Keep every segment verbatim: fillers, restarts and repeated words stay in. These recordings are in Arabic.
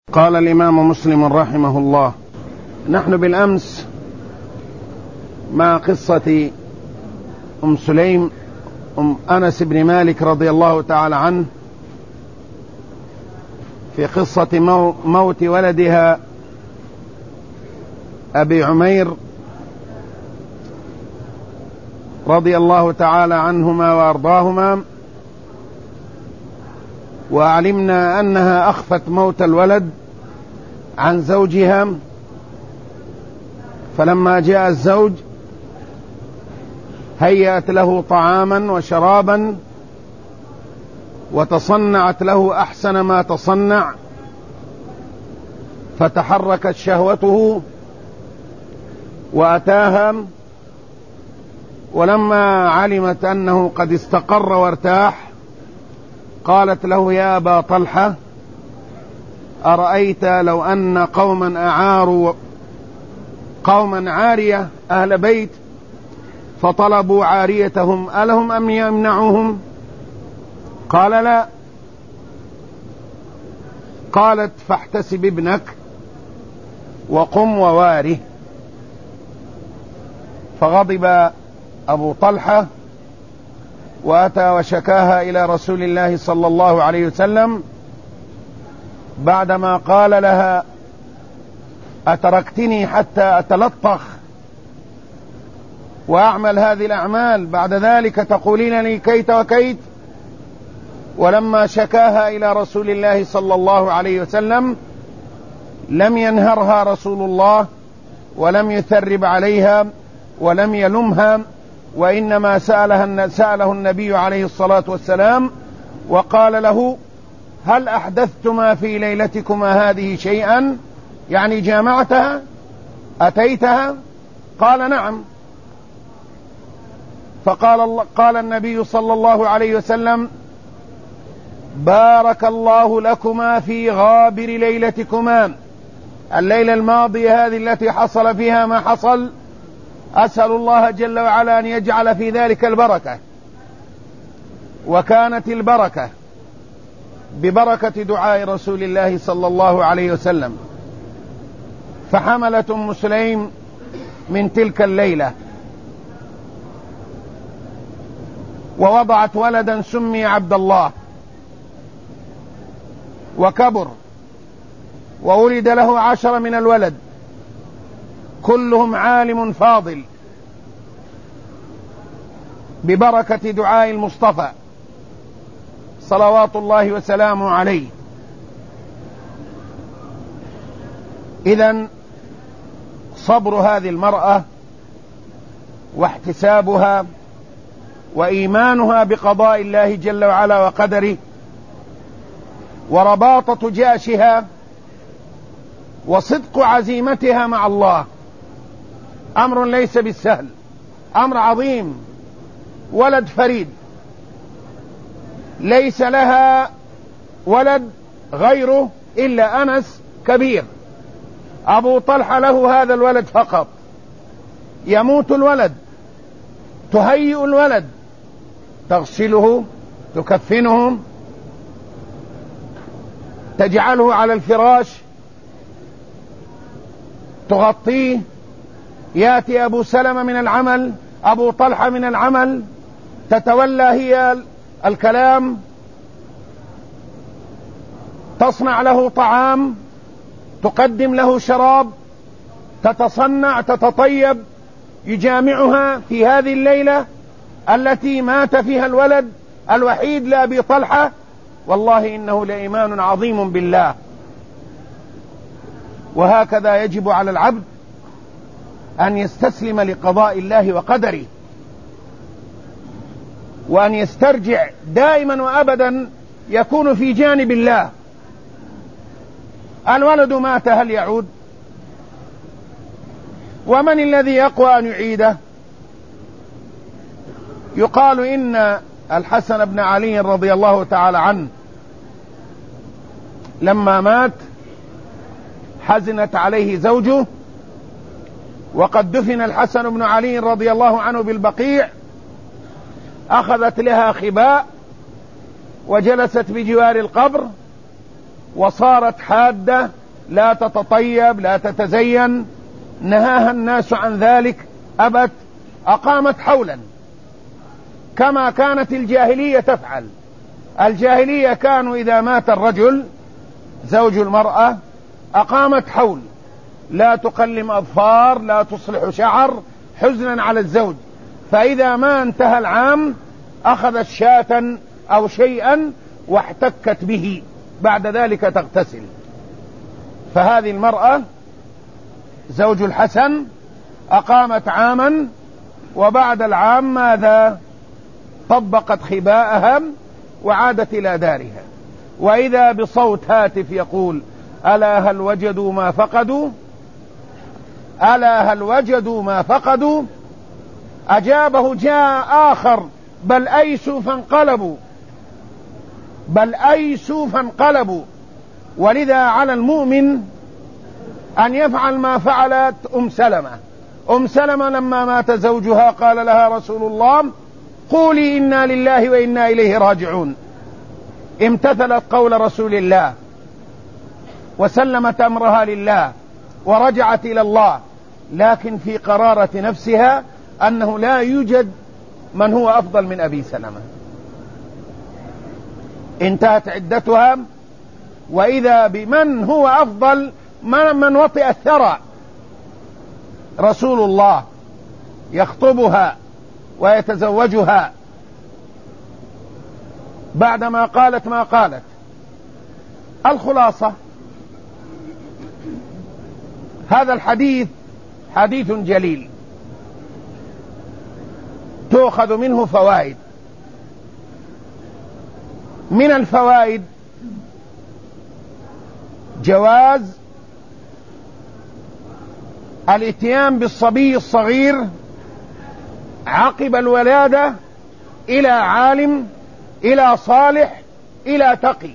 قال الإمام مسلم رحمه الله: نحن بالأمس مع قصة أم سليم أم أنس بن مالك رضي الله تعالى عنه في قصة موت ولدها أبي عمير رضي الله تعالى عنهما وأرضاهما، وعلمنا أنها أخفت موت الولد عن زوجها، فلما جاء الزوج هيأت له طعاما وشرابا وتصنعت له أحسن ما تصنع، فتحركت شهوته وأتاها، ولما علمت أنه قد استقر وارتاح قالت له: يا أبا طلحة، أرأيت لو أن قوما أعاروا قوما عارية أهل بيت فطلبوا عاريتهم ألهم أم يمنعوهم؟ قال: لا. قالت: فاحتسب ابنك وقم وواره. فغضب أبو طلحة وأتى وشكاها إلى رسول الله صلى الله عليه وسلم بعدما قال لها: أتركتني حتى أتلطخ وأعمل هذه الأعمال، بعد ذلك تقولين لي كيت وكيت؟ ولما شكاها إلى رسول الله صلى الله عليه وسلم لم ينهرها رسول الله ولم يثرب عليها ولم يلمها، وإنما سألها سأله النبي عليه الصلاة والسلام وقال له: هل أحدثتما في ليلتكما هذه شيئا؟ يعني جامعتها؟ أتيتها؟ قال: نعم. فقال الله قال النبي صلى الله عليه وسلم: بارك الله لكما في غابر ليلتكما، الليلة الماضية هذه التي حصل فيها ما حصل، أسأل الله جل وعلا أن يجعل في ذلك البركة. وكانت البركة ببركة دعاء رسول الله صلى الله عليه وسلم، فحملت أم سليم من تلك الليلة ووضعت ولدا سمي عبد الله، وكبر وولد له عشر من الولد كلهم عالم فاضل ببركة دعاء المصطفى صلوات الله وسلامه عليه. إذن صبر هذه المرأة واحتسابها وإيمانها بقضاء الله جل وعلا وقدره ورباطة جأشها وصدق عزيمتها مع الله أمر ليس بالسهل، أمر عظيم. ولد فريد، ليس لها ولد غيره إلا أنس كبير، أبو طلحة له هذا الولد فقط، يموت الولد، تهيئ الولد، تغسله، تكفنه، تجعله على الفراش، تغطيه، يأتي أبو سلمة من العمل، أبو طلحة من العمل، تتولى هي الكلام، تصنع له طعام، تقدم له شراب، تتصنع، تتطيب، يجامعها في هذه الليلة التي مات فيها الولد الوحيد لأبي طلحة. والله إنه لإيمان عظيم بالله. وهكذا يجب على العبد أن يستسلم لقضاء الله وقدره، وأن يسترجع دائما وأبدا، يكون في جانب الله. الولد مات، هل يعود؟ ومن الذي يقوى أن يعيده؟ يقال إن الحسن بن علي رضي الله تعالى عنه لما مات حزنت عليه زوجه، وقد دفن الحسن بن علي رضي الله عنه بالبقيع، أخذت لها خباء وجلست بجوار القبر وصارت حادة لا تتطيب، لا تتزين، نهاها الناس عن ذلك، أبت، أقامت حولا كما كانت الجاهلية تفعل. الجاهلية كانوا إذا مات الرجل زوج المرأة أقامت حول، لا تقلم أظفار، لا تصلح شعر، حزنا على الزوج. فإذا ما انتهى العام أخذت شاة أو شيئا واحتكت به، بعد ذلك تغتسل. فهذه المرأة زوج الحسن أقامت عاما، وبعد العام ماذا؟ طبقت خباءها وعادت إلى دارها، وإذا بصوت هاتف يقول: ألا هل وجدوا ما فقدوا، ألا هل وجدوا ما فقدوا. أجابه جاء آخر: بل أيسوا فانقلبوا، بل أيسوا فانقلبوا. ولذا على المؤمن أن يفعل ما فعلت أم سلمة. أم سلمة لما مات زوجها قال لها رسول الله: قولي إنا لله وإنا إليه راجعون. امتثلت قول رسول الله وسلمت أمرها لله ورجعت إلى الله، لكن في قرارة نفسها أنه لا يوجد من هو أفضل من أبي سلمة. انتهت عدتها، وإذا بمن هو أفضل من وطئ الثرى، رسول الله يخطبها ويتزوجها بعدما قالت ما قالت. الخلاصة: هذا الحديث حديث جليل تؤخذ منه فوائد. من الفوائد جواز الاتيان بالصبي الصغير عقب الولادة إلى عالم، إلى صالح، إلى تقي.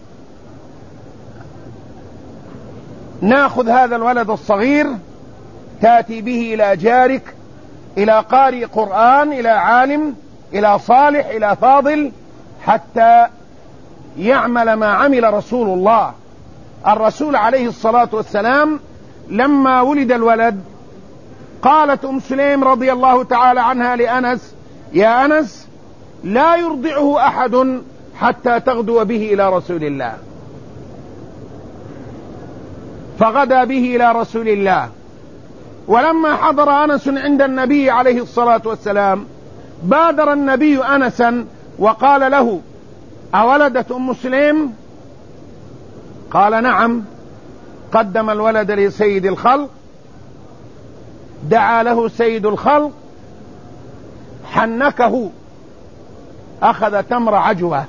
ناخذ هذا الولد الصغير تأتي به إلى جارك، إلى قارئ قرآن، إلى عالم، إلى صالح، إلى فاضل، حتى يعمل ما عمل رسول الله. الرسول عليه الصلاة والسلام لما ولد الولد قالت أم سليم رضي الله تعالى عنها لأنس: يا أنس لا يرضعه أحد حتى تغدو به إلى رسول الله. فغدا به إلى رسول الله. ولما حضر أنس عند النبي عليه الصلاة والسلام بادر النبي أنسا وقال له: أولدت أم سليم؟ قال: نعم. قدم الولد لسيد الخلق، دعا له سيد الخلق، حنكه، أخذ تمر عجوة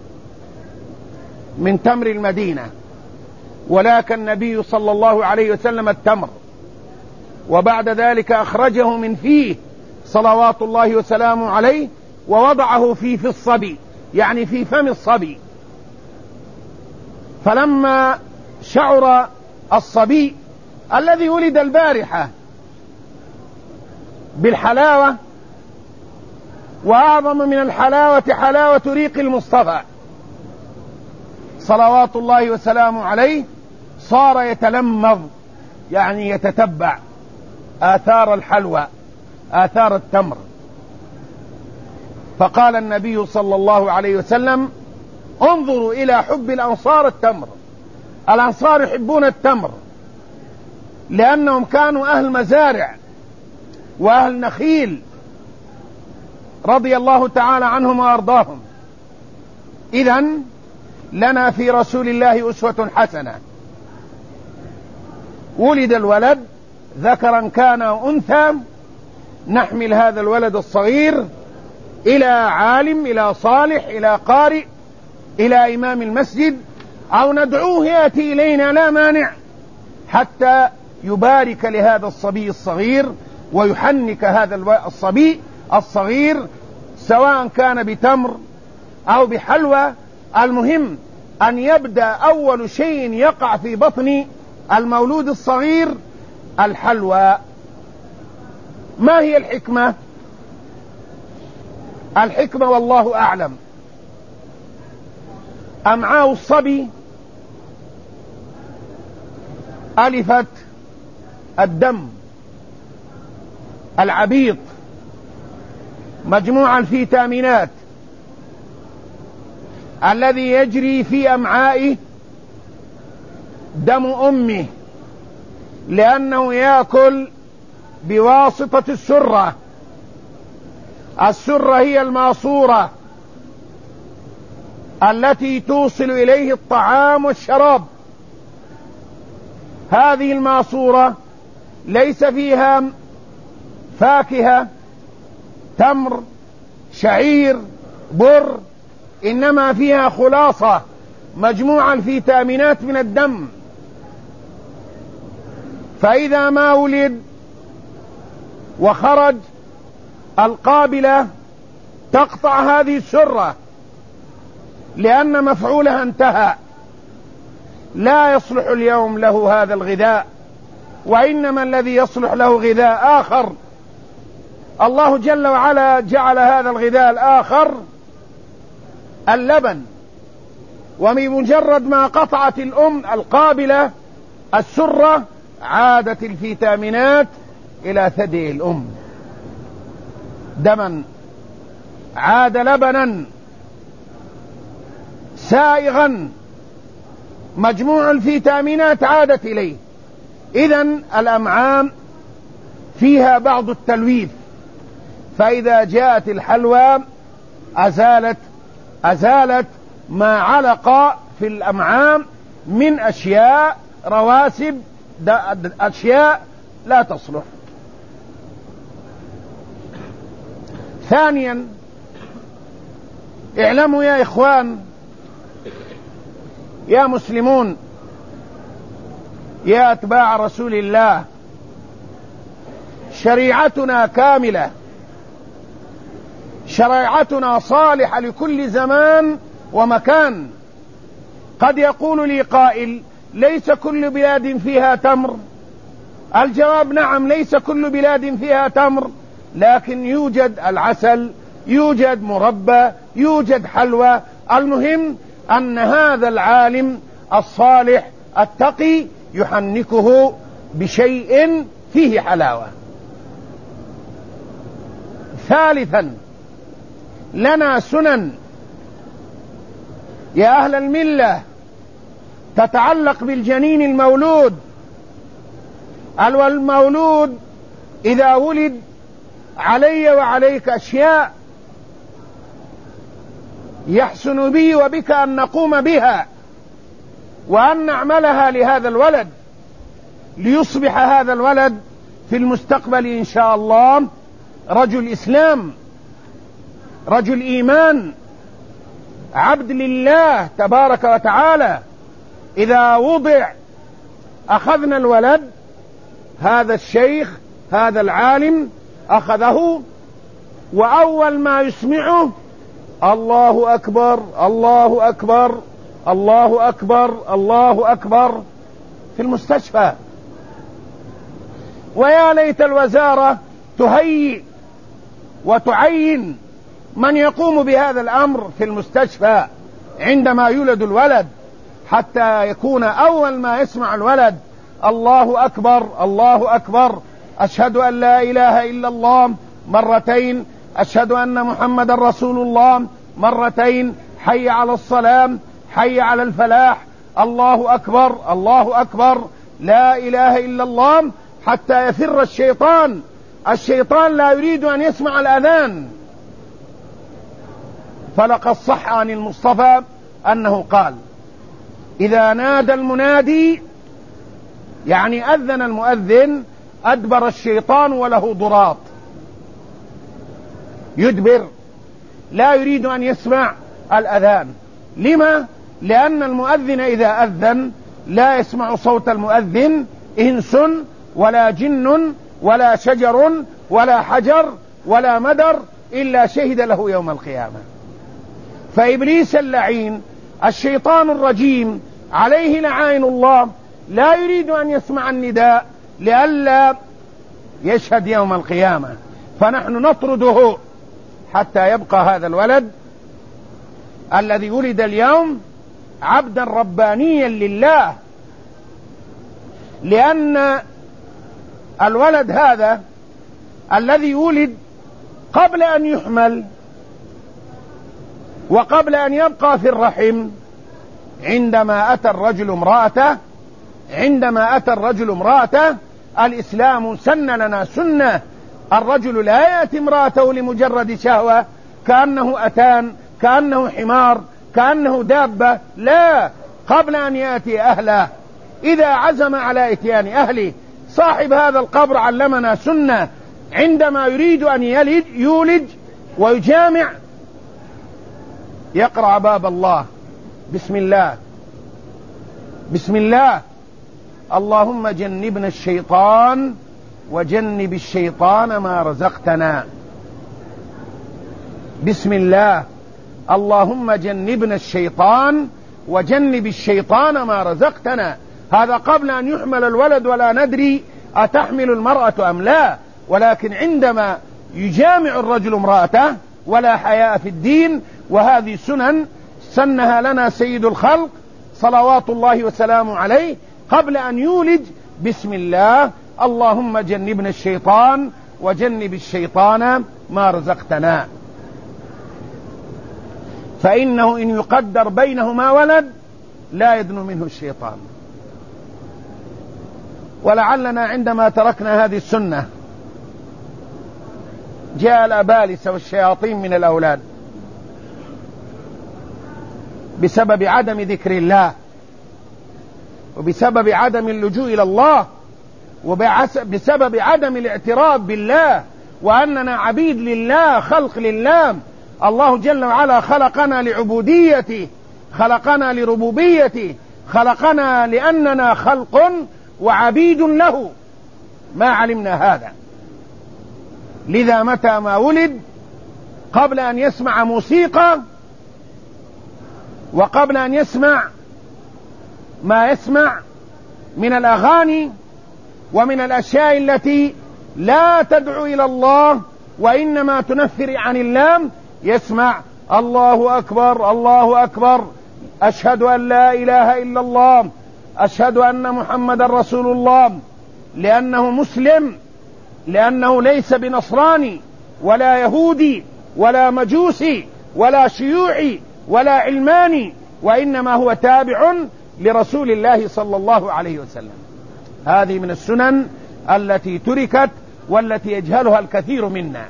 من تمر المدينة، ولكن النبي صلى الله عليه وسلم التمر، وبعد ذلك أخرجه من فيه صلوات الله وسلامه عليه ووضعه في في الصبي، يعني في فم الصبي. فلما شعر الصبي الذي ولد البارحة بالحلاوة، وأعظم من الحلاوة حلاوة ريق المصطفى صلوات الله وسلامه عليه، صار يتلمذ، يعني يتتبع آثار الحلوى، آثار التمر. فقال النبي صلى الله عليه وسلم: انظروا إلى حب الأنصار التمر. الأنصار يحبون التمر لأنهم كانوا أهل مزارع وأهل نخيل رضي الله تعالى عنهم وأرضاهم. إذن لنا في رسول الله أسوة حسنة. ولد الولد ذكرا كان أو أنثى، نحمل هذا الولد الصغير إلى عالم، إلى صالح، إلى قارئ، إلى إمام المسجد، أو ندعوه يأتي إلينا لا مانع، حتى يبارك لهذا الصبي الصغير ويحنك هذا الصبي الصغير، سواء كان بتمر أو بحلوى. المهم أن يبدأ أول شيء يقع في بطن المولود الصغير الحلوى. ما هي الحكمة؟ الحكمة والله أعلم، أمعاء الصبي ألفت الدم العبيط مجموع الفيتامينات الذي يجري في أمعائه دم أمه، لأنه يأكل بواسطة السرة. السرة هي الماسورة التي توصل إليه الطعام والشراب. هذه الماسورة ليس فيها فاكهة، تمر، شعير، بر، إنما فيها خلاصة مجموع الفيتامينات من الدم. فإذا ما ولد وخرج القابلة تقطع هذه السرة، لأن مفعولها انتهى، لا يصلح اليوم له هذا الغذاء، وإنما الذي يصلح له غذاء آخر. الله جل وعلا جعل هذا الغذاء الآخر اللبن، وبمجرد ما قطعت الأم القابلة السرة عادت الفيتامينات إلى ثدي الأم دما، عاد لبنا سائغا، مجموع الفيتامينات عادت إليه. إذن الأمعاء فيها بعض التلويث، فإذا جاءت الحلوى أزالت أزالت ما علق في الأمعاء من أشياء رواسب، أشياء لا تصلح. ثانيا، اعلموا يا إخوان، يا مسلمون، يا أتباع رسول الله، شريعتنا كاملة، شريعتنا صالحة لكل زمان ومكان. قد يقول لي قائل: ليس كل بلاد فيها تمر. الجواب: نعم، ليس كل بلاد فيها تمر، لكن يوجد العسل، يوجد مربى، يوجد حلوى. المهم أن هذا العالم الصالح التقي يحنكه بشيء فيه حلاوة. ثالثا، لنا سنن يا أهل الملة تتعلق بالجنين المولود. المولود إذا ولد علي وعليك أشياء يحسن بي وبك أن نقوم بها وأن نعملها لهذا الولد، ليصبح هذا الولد في المستقبل إن شاء الله رجل إسلام، رجل إيمان، عبد لله تبارك وتعالى. إذا وضع أخذنا الولد، هذا الشيخ هذا العالم أخذه، وأول ما يسمعه: الله أكبر، الله أكبر، الله أكبر، الله أكبر، في المستشفى. ويا ليت الوزارة تهيئ وتعين من يقوم بهذا الأمر في المستشفى عندما يولد الولد، حتى يكون أول ما يسمع الولد: الله أكبر، الله أكبر، أشهد أن لا إله إلا الله مرتين، أشهد أن محمد رسول الله مرتين، حي على الصلاة، حي على الفلاح، الله أكبر، الله أكبر، لا إله إلا الله، حتى يفر الشيطان. الشيطان لا يريد أن يسمع الأذان. فلقد صح عن المصطفى أنه قال: إذا نادى المنادي، يعني أذن المؤذن، أدبر الشيطان وله ضراط، يدبر، لا يريد أن يسمع الأذان. لما؟ لأن المؤذن إذا أذن لا يسمع صوت المؤذن إنس ولا جن ولا شجر ولا حجر ولا مدر إلا شهد له يوم القيامة. فإبليس اللعين الشيطان الرجيم عليه لعائن الله لا يريد أن يسمع النداء لئلا يشهد يوم القيامة، فنحن نطرده حتى يبقى هذا الولد الذي ولد اليوم عبدا ربانيا لله. لأن الولد هذا الذي ولد قبل أن يحمل وقبل أن يبقى في الرحم، عندما أتى الرجل امرأته عندما أتى الرجل امرأته الإسلام سن لنا سنة. الرجل لا يأتي امرأته لمجرد شهوة كأنه أتان، كأنه حمار، كأنه دابة، لا، قبل أن يأتي أهله إذا عزم على إتيان أهله. صاحب هذا القبر علمنا سنة، عندما يريد أن يلد يولج ويجامع يقرأ باب الله، بسم الله بسم الله اللهم جنبنا الشيطان وجنب الشيطان ما رزقتنا. بسم الله اللهم جنبنا الشيطان وجنب الشيطان ما رزقتنا. هذا قبل أن يحمل الولد ولا ندري أتحمل المرأة أم لا، ولكن عندما يجامع الرجل امرأته ولا حياء في الدين. وهذه سنن سنها لنا سيد الخلق صلوات الله وسلامه عليه قبل أن يولد، بسم الله اللهم جنبنا الشيطان وجنب الشيطان ما رزقتنا. فإنه إن يقدر بينهما ولد لا يدنو منه الشيطان. ولعلنا عندما تركنا هذه السنة جاء الأبالسة والشياطين من الأولاد بسبب عدم ذكر الله، وبسبب عدم اللجوء إلى الله، وبسبب عدم الاعتراف بالله وأننا عبيد لله، خلق لله. الله جل وعلا خلقنا لعبوديته، خلقنا لربوبيته، خلقنا لأننا خلق وعبيد له، ما علمنا هذا. لذا متى ما ولد قبل أن يسمع موسيقى وقبل أن يسمع ما يسمع من الأغاني ومن الأشياء التي لا تدعو إلى الله وإنما تنفر عن الله، يسمع الله أكبر الله أكبر، أشهد أن لا إله إلا الله، أشهد أن محمد رسول الله، لأنه مسلم، لأنه ليس بنصراني ولا يهودي ولا مجوسي ولا شيوعي ولا علماني، وإنما هو تابع لرسول الله صلى الله عليه وسلم. هذه من السنن التي تركت والتي يجهلها الكثير منا.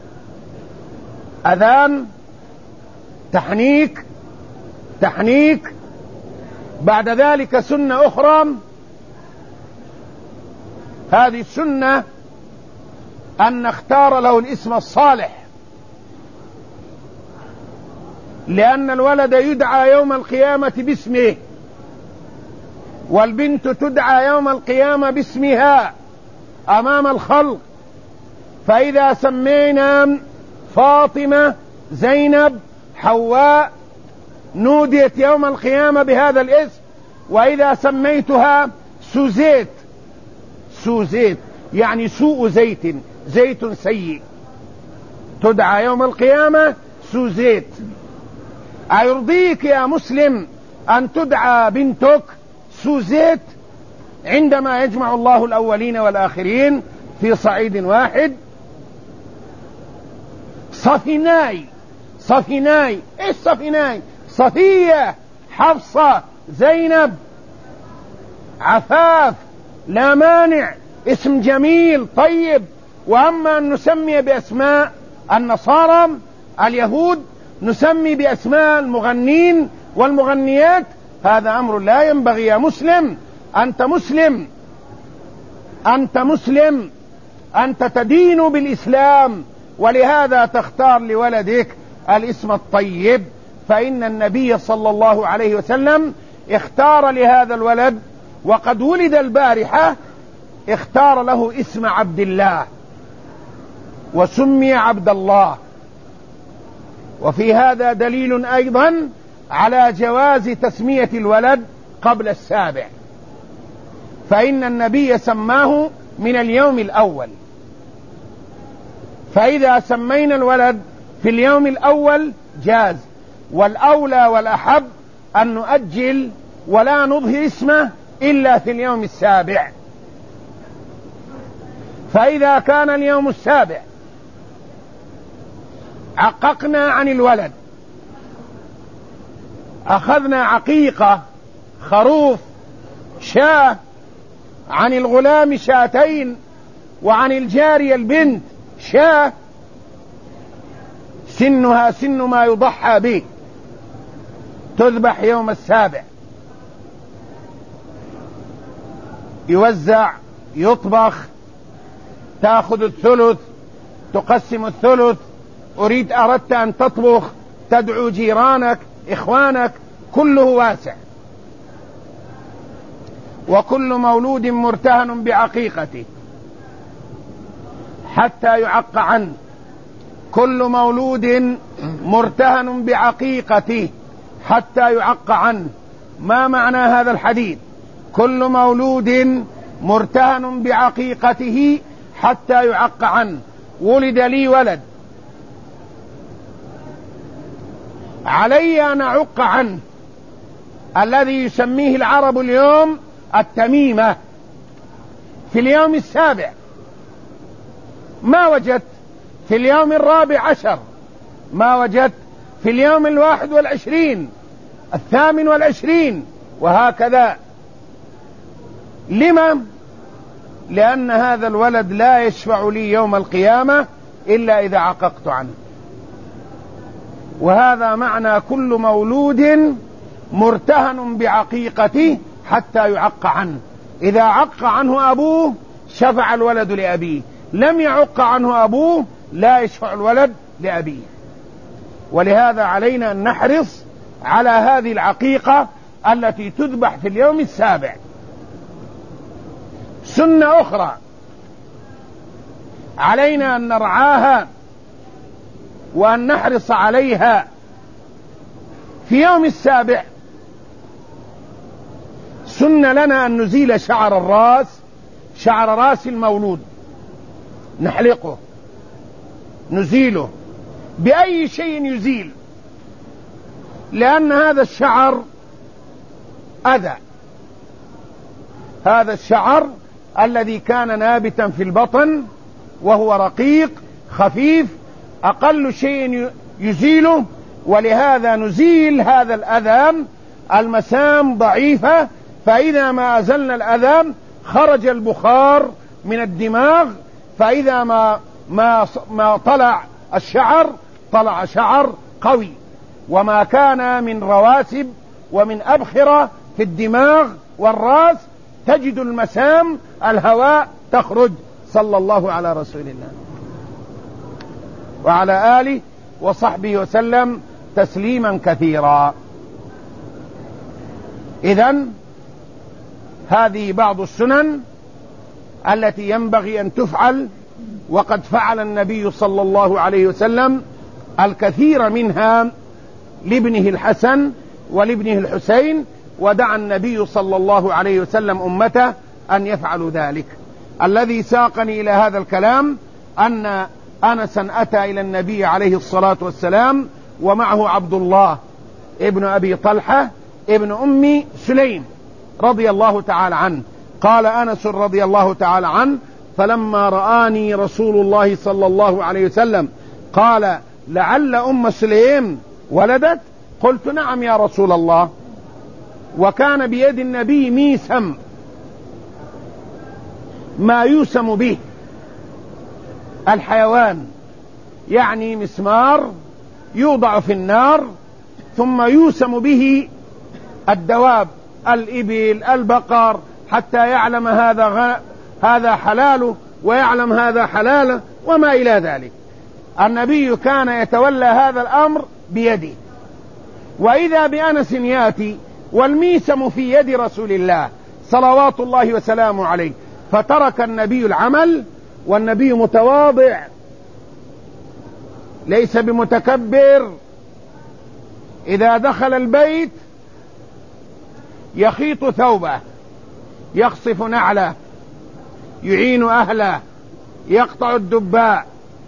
أذان، تحنيك تحنيك بعد ذلك سنة أخرى، هذه السنة أن نختار له الاسم الصالح، لأن الولد يدعى يوم القيامة باسمه، والبنت تدعى يوم القيامة باسمها أمام الخلق. فإذا سمينا فاطمة، زينب، حواء، نوديت يوم القيامة بهذا الاسم. وإذا سميتها سوزيت، سوزيت يعني سوء زيت، زيت سيء، تدعى يوم القيامة سوزيت. أيرضيك يا مسلم أن تدعى بنتك سوزيت عندما يجمع الله الأولين والآخرين في صعيد واحد؟ صفيناي، صفيناي، ايش صفيناي؟ صفية، حفصة، زينب، عفاف، لا مانع، اسم جميل طيب. وأما أن نسمي بأسماء النصارى اليهود، نسمي بأسماء المغنين والمغنيات، هذا أمر لا ينبغي. يا مسلم، أنت مسلم، أنت مسلم، أنت تدين بالإسلام، ولهذا تختار لولدك الاسم الطيب. فإن النبي صلى الله عليه وسلم اختار لهذا الولد، وقد ولد البارحة، اختار له اسم عبد الله وسمي عبد الله. وفي هذا دليل أيضا على جواز تسمية الولد قبل السابع، فإن النبي سماه من اليوم الأول. فإذا سمينا الولد في اليوم الأول جاز، والأولى والأحب أن نؤجل ولا نظهر اسمه إلا في اليوم السابع. فإذا كان اليوم السابع عققنا عن الولد، أخذنا عقيقة خروف شاة، عن الغلام شاتين، وعن الجارية البنت شاة، سنها سن ما يضحى به، تذبح يوم السابع، يوزع، يطبخ، تأخذ الثلث، تقسم الثلث، أريد أردت أن تطبخ، تدعو جيرانك، إخوانك، كله واسع. وكل مولود مرتهن بعقيقته حتى يعق عنه، كل مولود مرتهن بعقيقته حتى يعق عنه. ما معنى هذا الحديث؟ كل مولود مرتهن بعقيقته حتى يعق عنه. ولد لي ولد، علي أن أعق عنه، الذي يسميه العرب اليوم التميمة، في اليوم السابع. ما وجدت في اليوم الرابع عشر، ما وجدت في اليوم الواحد والعشرين، الثامن والعشرين، وهكذا. لما؟ لأن هذا الولد لا يشفع لي يوم القيامة إلا إذا عققت عنه. وهذا معنى كل مولود مرتهن بعقيقته حتى يعق عنه. إذا عق عنه أبوه شفع الولد لأبيه، لم يعق عنه أبوه لا يشفع الولد لأبيه. ولهذا علينا أن نحرص على هذه العقيقة التي تذبح في اليوم السابع. سنة أخرى علينا أن نرعاها وأن نحرص عليها في يوم السابع. سنة لنا أن نزيل شعر الراس، شعر راس المولود، نحلقه، نزيله بأي شيء يزيل، لأن هذا الشعر أذى. هذا الشعر الذي كان نابتا في البطن وهو رقيق خفيف، أقل شيء يزيله. ولهذا نزيل هذا الأذى. المسام ضعيفة، فإذا ما أزلنا الأذى خرج البخار من الدماغ، فإذا ما ما ما طلع الشعر طلع شعر قوي. وما كان من رواسب ومن أبخرة في الدماغ والرأس تجد المسام الهواء تخرج. صلى الله على رسول الله وعلى آله وصحبه وسلم تسليما كثيرا. إذن هذه بعض السنن التي ينبغي أن تفعل، وقد فعل النبي صلى الله عليه وسلم الكثير منها لابنه الحسن ولابنه الحسين، ودعا النبي صلى الله عليه وسلم أمته أن يفعلوا ذلك. الذي ساقني إلى هذا الكلام أن أنسا أتى إلى النبي عليه الصلاة والسلام ومعه عبد الله ابن أبي طلحة ابن أم سليم رضي الله تعالى عنه. قال أنس رضي الله تعالى عنه: فلما رآني رسول الله صلى الله عليه وسلم قال: لعل أم سليم ولدت؟ قلت: نعم يا رسول الله. وكان بيد النبي ميسم، ما يوسم به الحيوان، يعني مسمار يوضع في النار ثم يوسم به الدواب، الإبل، البقر، حتى يعلم هذا غ... هذا حلاله ويعلم هذا حلاله وما إلى ذلك. النبي كان يتولى هذا الأمر بيده. وإذا بأنس ياتي والميسم في يد رسول الله صلوات الله وسلامه عليه، فترك النبي العمل، والنبي متواضع ليس بمتكبر. إذا دخل البيت يخيط ثوبه، يخصف نعله، يعين أهله، يقطع الدباء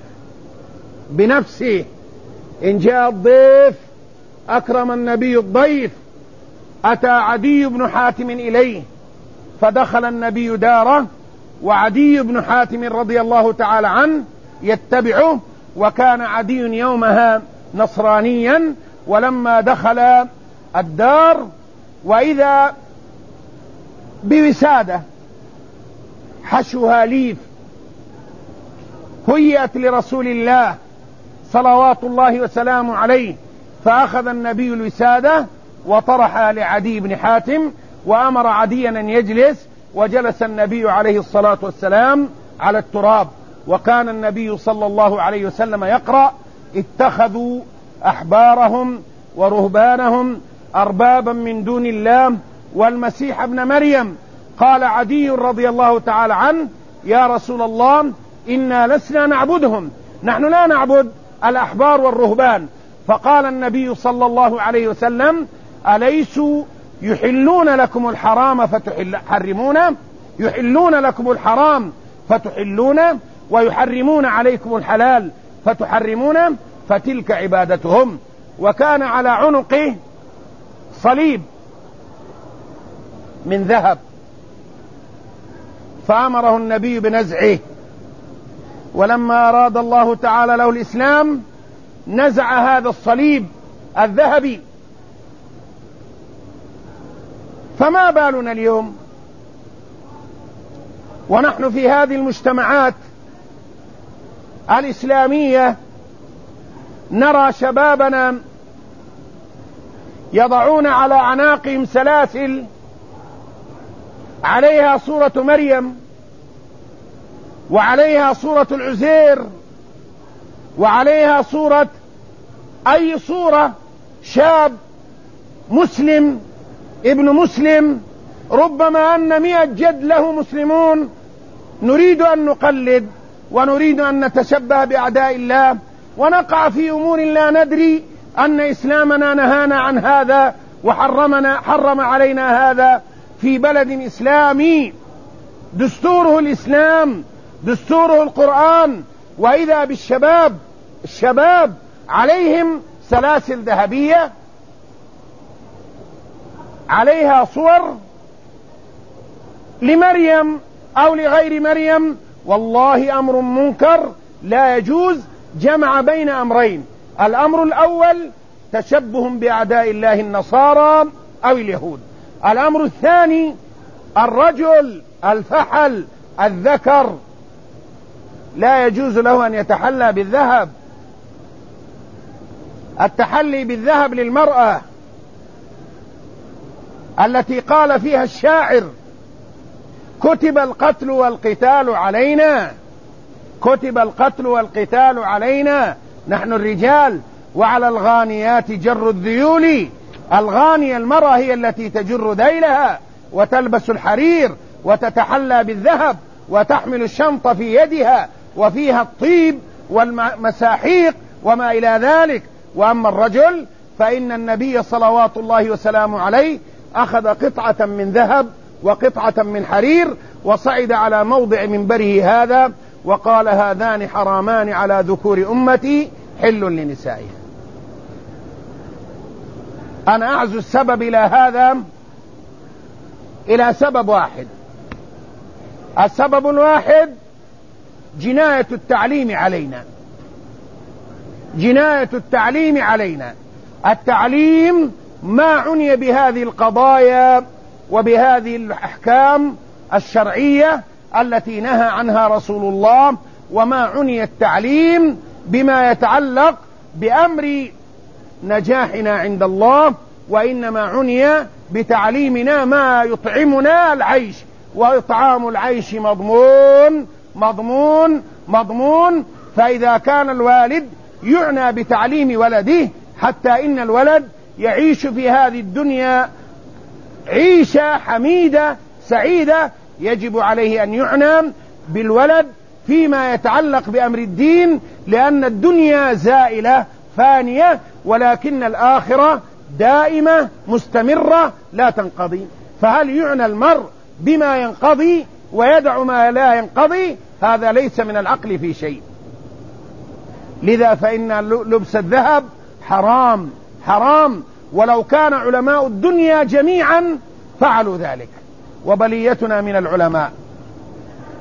بنفسه. إن جاء الضيف أكرم النبي الضيف. أتى عدي بن حاتم إليه فدخل النبي داره وعدي بن حاتم رضي الله تعالى عنه يتبعه، وكان عدي يومها نصرانيا. ولما دخل الدار وإذا بوسادة حشوها ليف هيئت لرسول الله صلوات الله وسلامه عليه، فأخذ النبي الوسادة وطرحها لعدي بن حاتم، وأمر عديا أن يجلس، وجلس النبي عليه الصلاة والسلام على التراب. وكان النبي صلى الله عليه وسلم يقرأ: اتخذوا أحبارهم ورهبانهم أربابا من دون الله والمسيح ابن مريم. قال عدي رضي الله تعالى عنه: يا رسول الله، إنا لسنا نعبدهم، نحن لا نعبد الأحبار والرهبان. فقال النبي صلى الله عليه وسلم: أليسوا يحلون لكم الحرام فتحرمونه، يحلون لكم الحرام فتحلونه، ويحرمون عليكم الحلال فتحرمونه، فتلك عبادتهم. وكان على عنقه صليب من ذهب، فأمره النبي بنزعه، ولما أراد الله تعالى له الإسلام نزع هذا الصليب الذهبي. فما بالنا اليوم ونحن في هذه المجتمعات الإسلامية نرى شبابنا يضعون على أعناقهم سلاسل عليها صورة مريم، وعليها صورة العزير، وعليها صورة أي صورة شاب مسلم ابن مسلم، ربما أن مئة جد له مسلمون. نريد أن نقلد ونريد أن نتشبه بأعداء الله، ونقع في أمور لا ندري أن إسلامنا نهانا عن هذا وحرمنا حرم علينا هذا في بلد إسلامي دستوره الإسلام، دستوره القرآن. وإذا بالشباب الشباب عليهم سلاسل ذهبية عليها صور لمريم أو لغير مريم. والله أمر منكر، لا يجوز جمع بين أمرين: الأمر الأول تشبه بأعداء الله النصارى أو اليهود، الأمر الثاني الرجل الفحل الذكر لا يجوز له أن يتحلى بالذهب. التحلي بالذهب للمرأة التي قال فيها الشاعر: كتب القتل والقتال علينا، كتب القتل والقتال علينا نحن الرجال، وعلى الغانيات جر الذيول. الغانية المرأة هي التي تجر ذيلها وتلبس الحرير وتتحلى بالذهب وتحمل الشنطة في يدها وفيها الطيب والمساحيق وما إلى ذلك. وأما الرجل فإن النبي صلوات الله وسلامه عليه أخذ قطعة من ذهب وقطعة من حرير وصعد على موضع منبره هذا وقال: هذان حرامان على ذكور أمتي حل لنسائها. أنا أعزو السبب إلى هذا إلى سبب واحد. السبب الواحد جناية التعليم علينا، جناية التعليم علينا. التعليم ما عني بهذه القضايا وبهذه الأحكام الشرعية التي نهى عنها رسول الله، وما عني التعليم بما يتعلق بأمر نجاحنا عند الله، وإنما عني بتعليمنا ما يطعمنا العيش، وإطعام العيش مضمون مضمون مضمون. فإذا كان الوالد يعنى بتعليم ولده حتى إن الولد يعيش في هذه الدنيا عيشة حميدة سعيدة، يجب عليه أن يعنى بالولد فيما يتعلق بأمر الدين، لأن الدنيا زائلة فانية، ولكن الآخرة دائمة مستمرة لا تنقضي. فهل يعنى المرء بما ينقضي ويدع ما لا ينقضي؟ هذا ليس من العقل في شيء. لذا فإن لبس الذهب حرام حرام، ولو كان علماء الدنيا جميعا فعلوا ذلك. وبليتنا من العلماء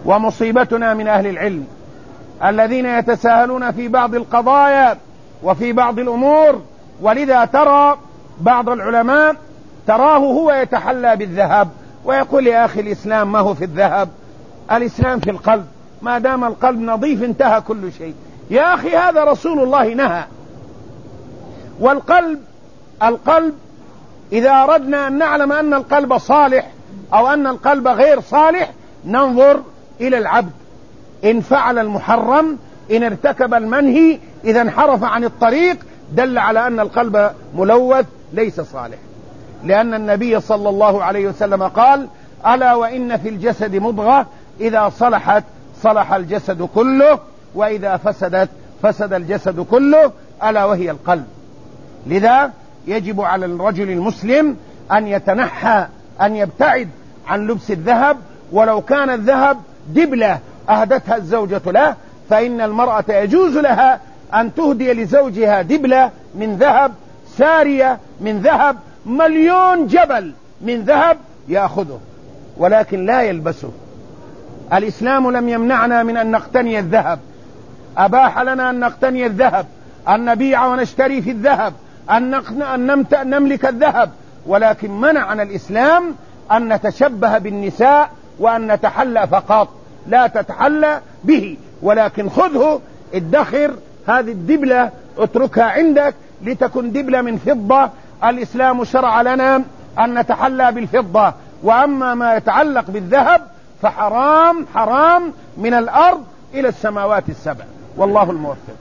ومصيبتنا من أهل العلم الذين يتساهلون في بعض القضايا وفي بعض الأمور، ولذا ترى بعض العلماء تراه هو يتحلى بالذهب ويقول يا أخي الإسلام ما هو في الذهب، الإسلام في القلب، ما دام القلب نظيف انتهى كل شيء. يا أخي هذا رسول الله نهى. والقلب القلب إذا أردنا أن نعلم أن القلب صالح أو أن القلب غير صالح ننظر إلى العبد، إن فعل المحرم، إن ارتكب المنهي، إذا انحرف عن الطريق، دل على أن القلب ملوث ليس صالح. لأن النبي صلى الله عليه وسلم قال ألا وإن في الجسد مضغة إذا صلحت صلح الجسد كله وإذا فسدت فسد الجسد كله، ألا وهي القلب. لذا يجب على الرجل المسلم أن يتنحى، أن يبتعد عن لبس الذهب، ولو كان الذهب دبلة أهدتها الزوجة له، فإن المرأة يجوز لها أن تهدي لزوجها دبلة من ذهب، سارية من ذهب، مليون جبل من ذهب يأخذه، ولكن لا يلبسه. الإسلام لم يمنعنا من أن نقتني الذهب، أباح لنا أن نقتني الذهب، أن نبيع ونشتري في الذهب، أن نملك الذهب، ولكن منعنا الإسلام أن نتشبه بالنساء وأن نتحلى فقط. لا تتحلى به، ولكن خذه ادخر هذه الدبلة اتركها عندك لتكن دبلة من فضة. الإسلام شرع لنا أن نتحلى بالفضة، وأما ما يتعلق بالذهب فحرام حرام من الأرض إلى السماوات السبع، والله الموفق.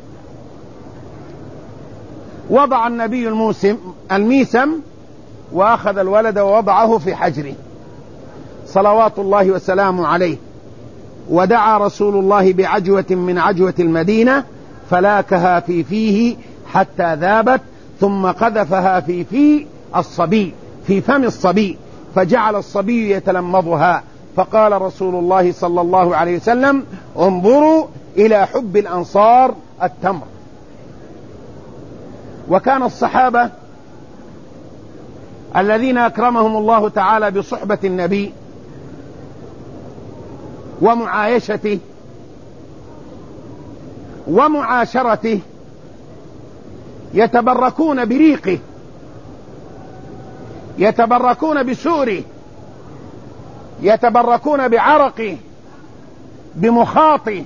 وضع النبي الموسم الميسم وأخذ الولد ووضعه في حجره صلوات الله وسلامه عليه، ودعا رسول الله بعجوة من عجوة المدينة فلاكها في فيه حتى ذابت، ثم قذفها في في الصبي في فم الصبي فجعل الصبي يتلمضها، فقال رسول الله صلى الله عليه وسلم انظروا إلى حب الأنصار التمر. وكان الصحابة الذين أكرمهم الله تعالى بصحبة النبي ومعايشته ومعاشرته يتبركون بريقه، يتبركون بسؤره، يتبركون بعرقه، بمخاطه،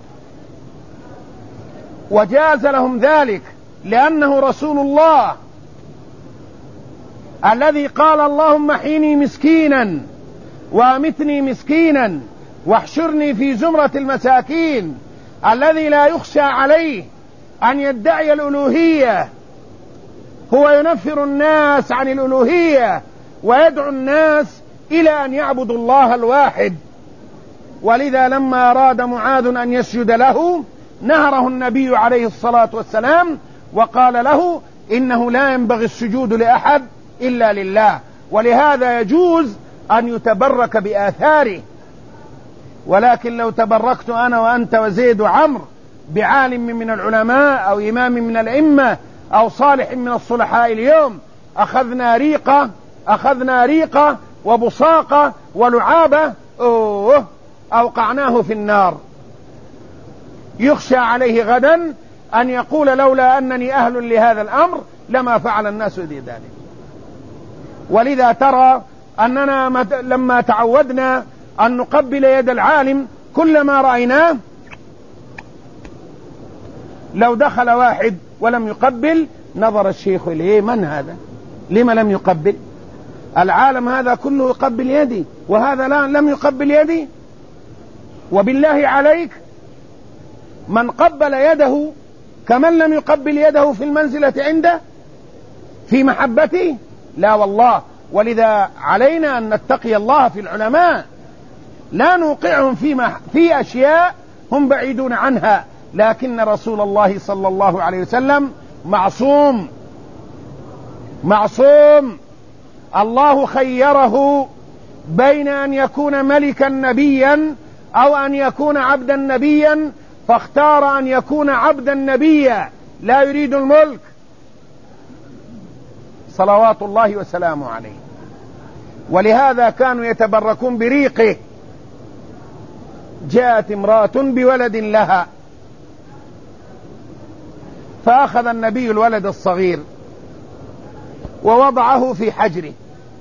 وجاز لهم ذلك لأنه رسول الله الذي قال اللهم احيني مسكينا وامتني مسكينا واحشرني في زمرة المساكين، الذي لا يخشى عليه أن يدعي الألوهية، هو ينفر الناس عن الألوهية ويدعو الناس إلى أن يعبدوا الله الواحد. ولذا لما أراد معاذ أن يسجد له نهره النبي عليه الصلاة والسلام وقال له إنه لا ينبغي السجود لأحد إلا لله، ولهذا يجوز أن يتبرك بآثاره. ولكن لو تبركت أنا وأنت وزيد وعمر بعالم من العلماء أو إمام من الأئمة أو صالح من الصلحاء اليوم أخذنا ريقة أخذنا ريقة وبصاقة ولعابة أوه أوقعناه في النار، يخشى عليه غدا أن يقول لولا أنني أهل لهذا الأمر لما فعل الناس ذلك. ولذا ترى أننا لما تعودنا أن نقبل يد العالم كلما رأيناه، لو دخل واحد ولم يقبل نظر الشيخ إليه من هذا؟ لما لم يقبل؟ العالم هذا كله يقبل يدي وهذا لا لم يقبل يدي. وبالله عليك من قبل يده كمن لم يقبل يده في المنزلة عنده في محبته؟ لا والله. ولذا علينا أن نتقي الله في العلماء، لا نوقعهم في, في أشياء هم بعيدون عنها، لكن رسول الله صلى الله عليه وسلم معصوم معصوم الله خيره بين أن يكون ملكا نبيا أو أن يكون عبدا نبيا، فاختار أن يكون عبدا نبيا لا يريد الملك صلوات الله وسلامه عليه. ولهذا كانوا يتبركون بريقه جاءت امرأة بولد لها، فأخذ النبي الولد الصغير ووضعه في حجره،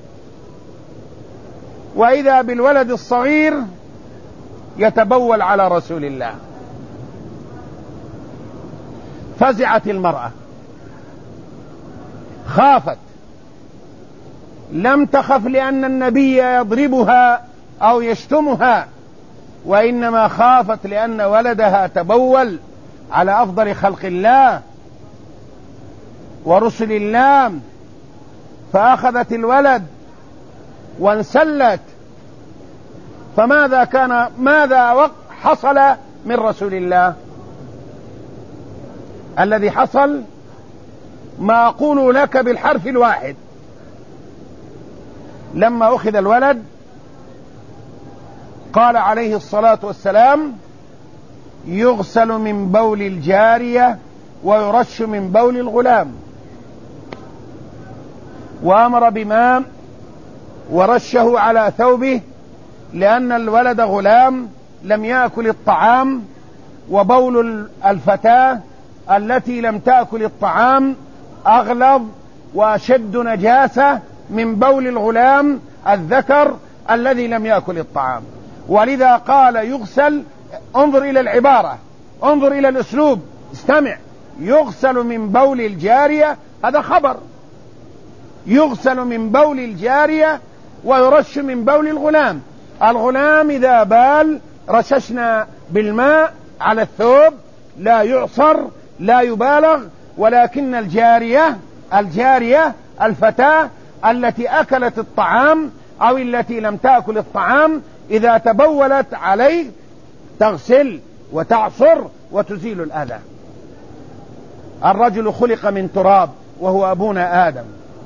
وإذا بالولد الصغير يتبول على رسول الله. فزعت المرأة، خافت، لم تخف لأن النبي يضربها أو يشتمها، وإنما خافت لأن ولدها تبول على أفضل خلق الله ورسل الله، فأخذت الولد وانسلت. فماذا كان ماذا حصل من رسول الله؟ الذي حصل ما أقول لك بالحرف الواحد. لما أخذ الولد قال عليه الصلاة والسلام: يغسل من بول الجارية ويرش من بول الغلام، وأمر بماء ورشه على ثوبه، لأن الولد غلام لم يأكل الطعام، وبول الفتاة التي لم تأكل الطعام أغلظ وأشد نجاسة من بول الغلام الذكر الذي لم يأكل الطعام. ولذا قال يغسل. انظر إلى العبارة، انظر إلى الأسلوب، استمع. يغسل من بول الجارية، هذا خبر. يغسل من بول الجارية ويرش من بول الغلام. الغلام إذا بال رششنا بالماء على الثوب، لا يعصر لا يبالغ. ولكن الجارية الجارية الفتاة التي أكلت الطعام أو التي لم تأكل الطعام إذا تبولت عليه تغسل وتعصر وتزيل الأذى. الرجل خلق من تراب وهو أبونا آدم،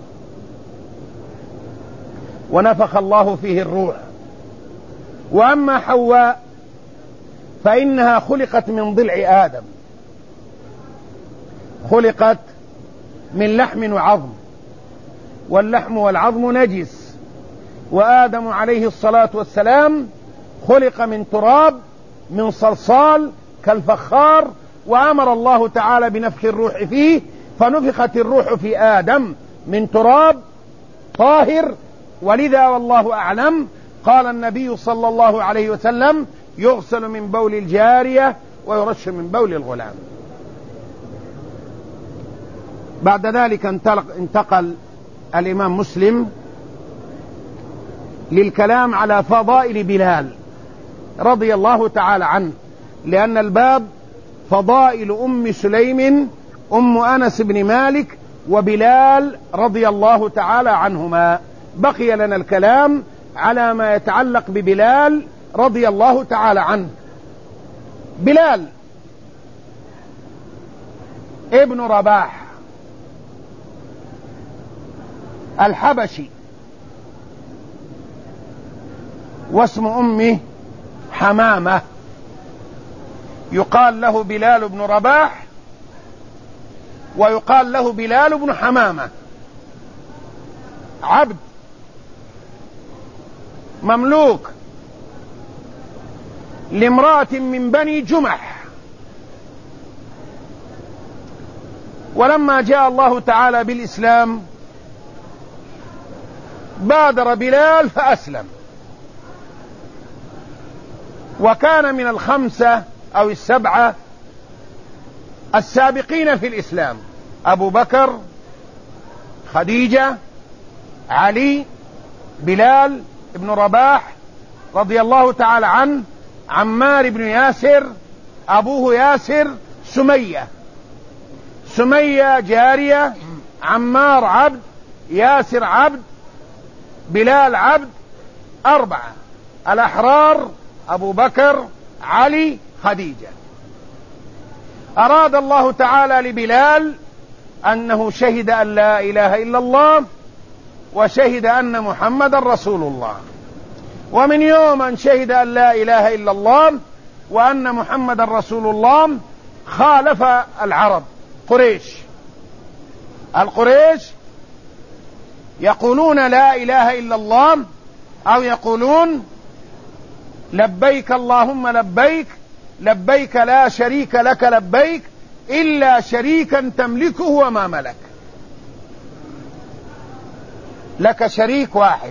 ونفخ الله فيه الروح. وأما حواء فإنها خلقت من ضلع آدم، خلقت من لحم وعظم، واللحم والعظم نجس. وآدم عليه الصلاة والسلام خلق من تراب من صلصال كالفخار، وأمر الله تعالى بنفخ الروح فيه، فنفخت الروح في آدم من تراب طاهر. ولذا والله أعلم قال النبي صلى الله عليه وسلم: يغسل من بول الجارية ويرش من بول الغلام. بعد ذلك انتقل الإمام مسلم للكلام على فضائل بلال رضي الله تعالى عنه، لأن الباب فضائل أم سليم أم أنس بن مالك وبلال رضي الله تعالى عنهما. بقي لنا الكلام على ما يتعلق ببلال رضي الله تعالى عنه. بلال ابن رباح الحبشي، واسم أمه حمامة، يقال له بلال بن رباح ويقال له بلال بن حمامة. عبد مملوك لامرأة من بني جمح. ولما جاء الله تعالى بالإسلام بادر بلال فأسلم، وكان من الخمسة أو السبعة السابقين في الإسلام: أبو بكر، خديجة، علي، بلال ابن رباح رضي الله تعالى عنه، عمار بن ياسر، أبوه ياسر، سمية. سمية جارية، عمار عبد، ياسر عبد، بلال عبد. أربعة الأحرار: أبو بكر، علي، خديجة. أراد الله تعالى لبلال أنه شهد أن لا إله إلا الله وشهد أن محمد رسول الله. ومن يوم أن شهد أن لا إله إلا الله وأن محمد رسول الله خالف العرب قريش. القريش يقولون لا إله إلا الله، أو يقولون لبيك اللهم لبيك، لبيك لا شريك لك لبيك إلا شريكا تملكه وما ملك. لك شريك واحد،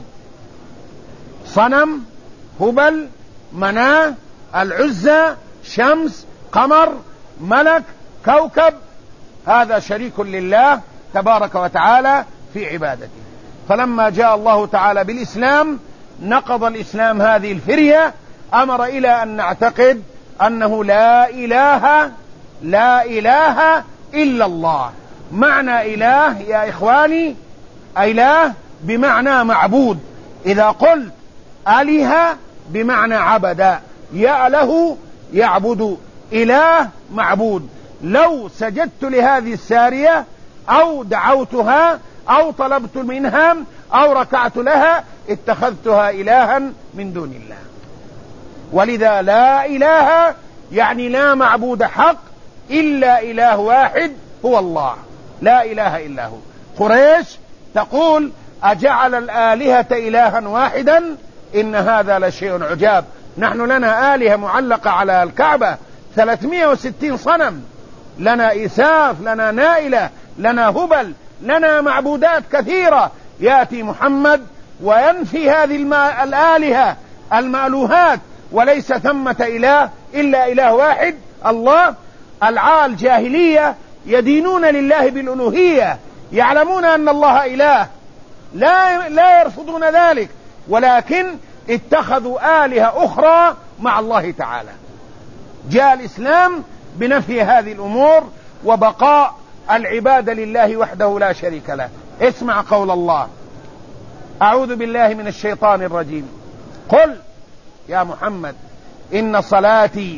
صنم، هبل، مناة، العزى، شمس، قمر، ملك، كوكب، هذا شريك لله تبارك وتعالى في عبادته. فلما جاء الله تعالى بالإسلام نقض الإسلام هذه الفرية، أمر إلى أن نعتقد أنه لا إله لا إله إلا الله. معنى إله يا إخواني، إله بمعنى معبود. إذا قلت آلهة بمعنى عبد، يأله يعبد، إله معبود. لو سجدت لهذه السارية أو دعوتها أو طلبت منها أو ركعت لها اتخذتها إلها من دون الله. ولذا لا إله يعني لا معبود حق إلا إله واحد هو الله، لا إله إلا هو. قريش تقول أجعل الآلهة إلها واحدا إن هذا لشيء عجاب. نحن لنا آلهة معلقة على الكعبة ثلاثمائة وستين صنم، لنا إساف، لنا نائلة، لنا هبل، لنا معبودات كثيرة. يأتي محمد وينفي هذه الآلهة المألوهات، وليس ثمة إله إلا إله واحد الله. العال جاهلية يدينون لله بالألوهية، يعلمون أن الله إله، لا, لا يرفضون ذلك، ولكن اتخذوا آلهة أخرى مع الله تعالى. جاء الإسلام بنفي هذه الأمور وبقاء العبادة لله وحده لا شريك له. اسمع قول الله: أعوذ بالله من الشيطان الرجيم. قل يا محمد إن صلاتي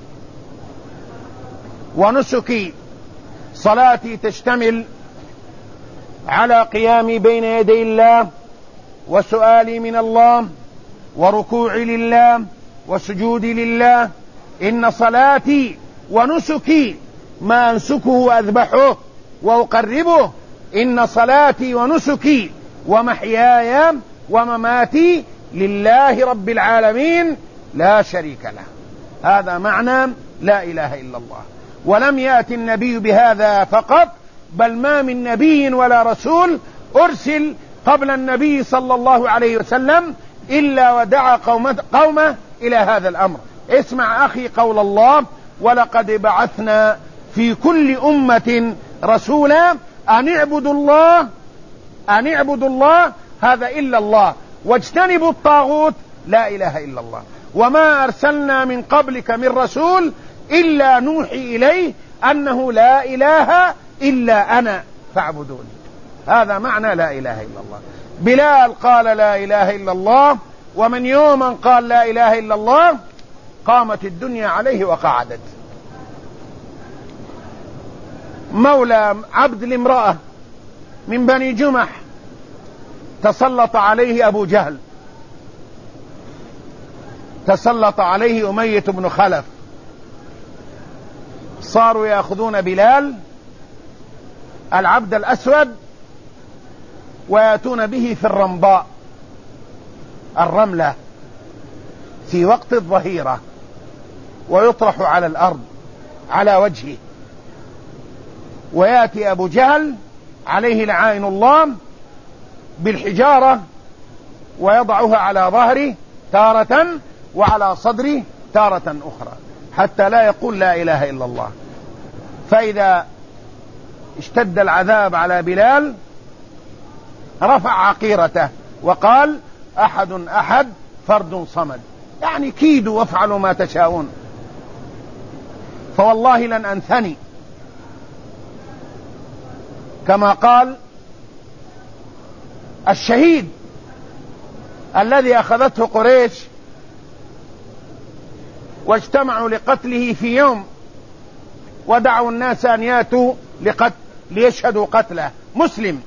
ونسكي، صلاتي تشتمل على قيامي بين يدي الله وسؤالي من الله وركوعي لله وسجودي لله. إن صلاتي ونسكي، ما أنسكه وأذبحه وأقربه. إن صلاتي ونسكي ومحياي ومماتي لله رب العالمين لا شريك له. هذا معنى لا إله إلا الله. ولم يأتي النبي بهذا فقط، بل ما من نبي ولا رسول أرسل قبل النبي صلى الله عليه وسلم إلا ودعا قومه, قومه إلى هذا الأمر. اسمع أخي قول الله: ولقد بعثنا في كل أمة رسولا أن اعبدوا الله أن اعبدوا الله هذا إلا الله واجتنبوا الطاغوت لا إله إلا الله. وما أرسلنا من قبلك من رسول إلا نوحي إليه أنه لا إله إلا أنا فاعبدوني. هذا معنى لا إله إلا الله. بلال قال لا إله إلا الله، ومن يوما قال لا إله إلا الله قامت الدنيا عليه وقعدت. مولى عبد الامرأة من بني جمح تسلط عليه أبو جهل، تسلط عليه أمية بن خلف، صاروا يأخذون بلال العبد الأسود ويأتون به في الرمضاء، الرملة، في وقت الظهيرة، ويطرح على الأرض على وجهه، ويأتي أبو جهل عليه لعائن الله بالحجارة ويضعها على ظهره تارة وعلى صدره تارة أخرى حتى لا يقول لا إله إلا الله. فإذا اشتد العذاب على بلال رفع عقيرته وقال: أحد أحد فرد صمد، يعني كيدوا وافعلوا ما تشاءون، فوالله لن أنثني، كما قال الشهيد الذي أخذته قريش واجتمعوا لقتله في يوم، ودعوا الناس أن ياتوا لقتل ليشهدوا قتله، مسلم.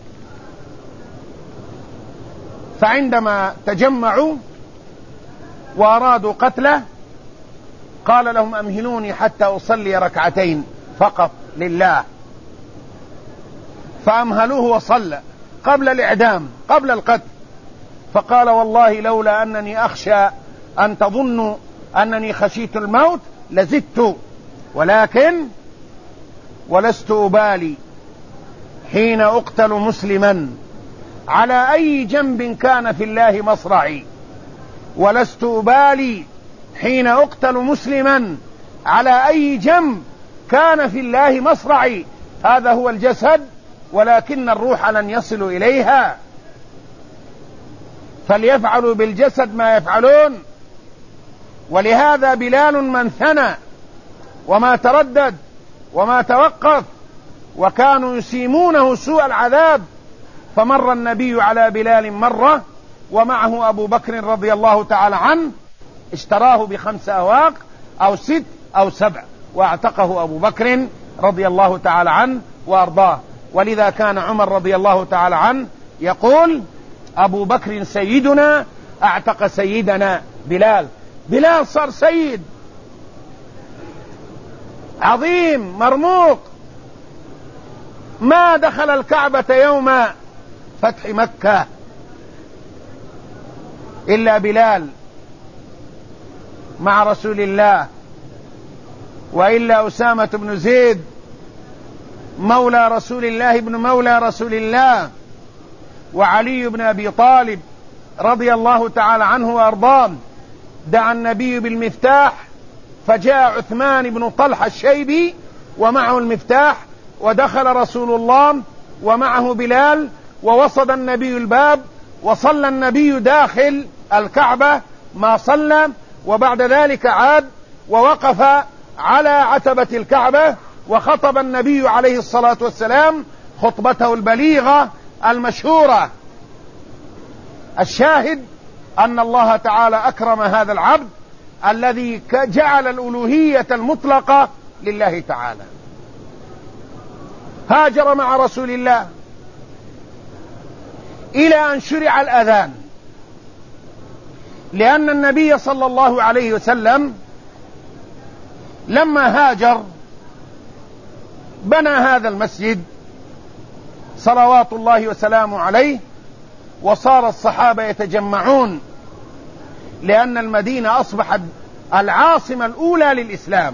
فعندما تجمعوا وأرادوا قتله قال لهم: أمهلوني حتى أصلي ركعتين فقط لله. فأمهلوه وصلى قبل الإعدام، قبل القتل. فقال: والله لولا أنني أخشى أن تظنوا أنني خشيت الموت لزدت، ولكن ولست أبالي حين أقتل مسلما على أي جنب كان في الله مصرعي، ولست أبالي حين أقتل مسلما على أي جنب كان في الله مصرعي. هذا هو الجسد، ولكن الروح لن يصل إليها، فليفعلوا بالجسد ما يفعلون. ولهذا بلال من ثنى وما تردد وما توقف، وكانوا يسيمونه سوء العذاب. فمر النبي على بلال مرة ومعه أبو بكر رضي الله تعالى عنه، اشتراه بخمس أواق أو ست أو سبع، واعتقه أبو بكر رضي الله تعالى عنه وأرضاه. ولذا كان عمر رضي الله تعالى عنه يقول: أبو بكر سيدنا اعتق سيدنا بلال. بلال صار سيد عظيم مرموق، ما دخل الكعبة يوم فتح مكة إلا بلال مع رسول الله، وإلا أسامة بن زيد مولى رسول الله ابن مولى رسول الله، وعلي بن أبي طالب رضي الله تعالى عنه وأرضاه. دعا النبي بالمفتاح، فجاء عثمان بن طلحة الشيبي ومعه المفتاح، ودخل رسول الله ومعه بلال، ووصد النبي الباب، وصلى النبي داخل الكعبة ما صلى، وبعد ذلك عاد ووقف على عتبة الكعبة، وخطب النبي عليه الصلاة والسلام خطبته البليغة المشهورة. الشاهد أن الله تعالى أكرم هذا العبد الذي جعل الألوهية المطلقة لله تعالى. هاجر مع رسول الله إلى أن شرع الأذان، لأن النبي صلى الله عليه وسلم لما هاجر بنى هذا المسجد صلوات الله وسلامه عليه، وصار الصحابة يتجمعون، لأن المدينة أصبحت العاصمة الأولى للإسلام.